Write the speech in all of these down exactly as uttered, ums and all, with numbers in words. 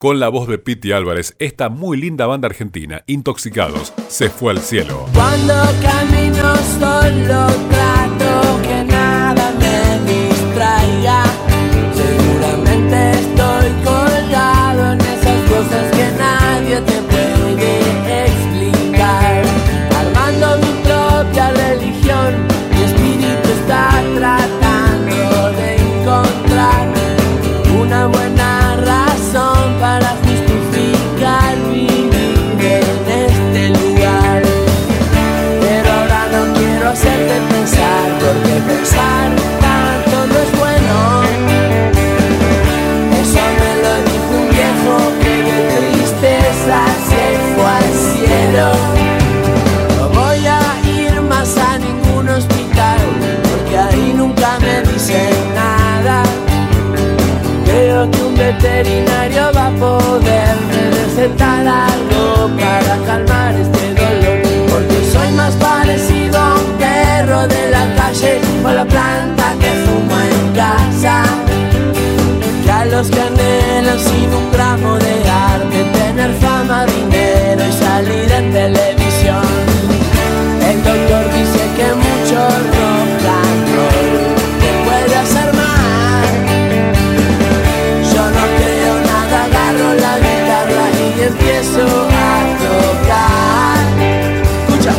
Con la voz de Piti Álvarez, esta muy linda banda argentina, Intoxicados, se fue al cielo. Cuando camino solo trato que nada me distraiga. Seguramente estoy colgado en esas cosas que nadie te puede explicar. Armando mi propia religión, mi espíritu está tratando de encontrar una buena razón para justificar vivir en este lugar. Pero ahora no quiero hacerte pensar, porque pensar tanto no es bueno. Eso me lo dijo un viejo que de tristeza se fue al cielo. No voy a ir más a ningún hospital, porque ahí nunca me dicen nada. Creo que un veterinario va a poderme recetar algo para calmar este dolor, porque soy más parecido a un perro de la calle o a la planta que fumo en casa, que a los que anhelan sin un gramo de arte tener fama, dinero y salir en televisión. El doctor dice que mucho rock and roll te puede hacer mal. Agarro la guitarra y empiezo a tocar. Escucha.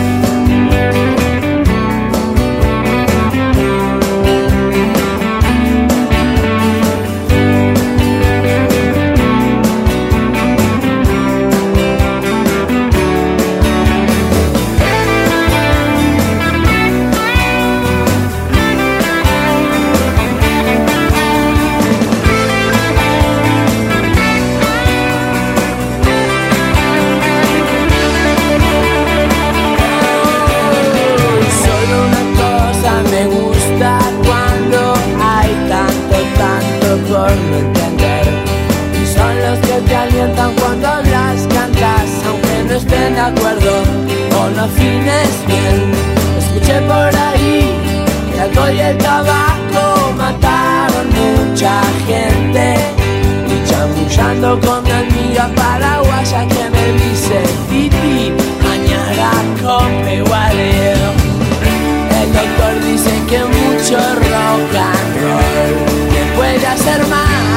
Por no entender, y son los que te alientan cuando las cantas, aunque no estén de acuerdo o no afines bien. Escuché por ahí que el alcohol y el tabaco mataron mucha gente, y chamullando con mi amiga paraguaya que me dice Titi, mañana come guareo. El doctor dice que mucho rock and roll te puede hacer mal.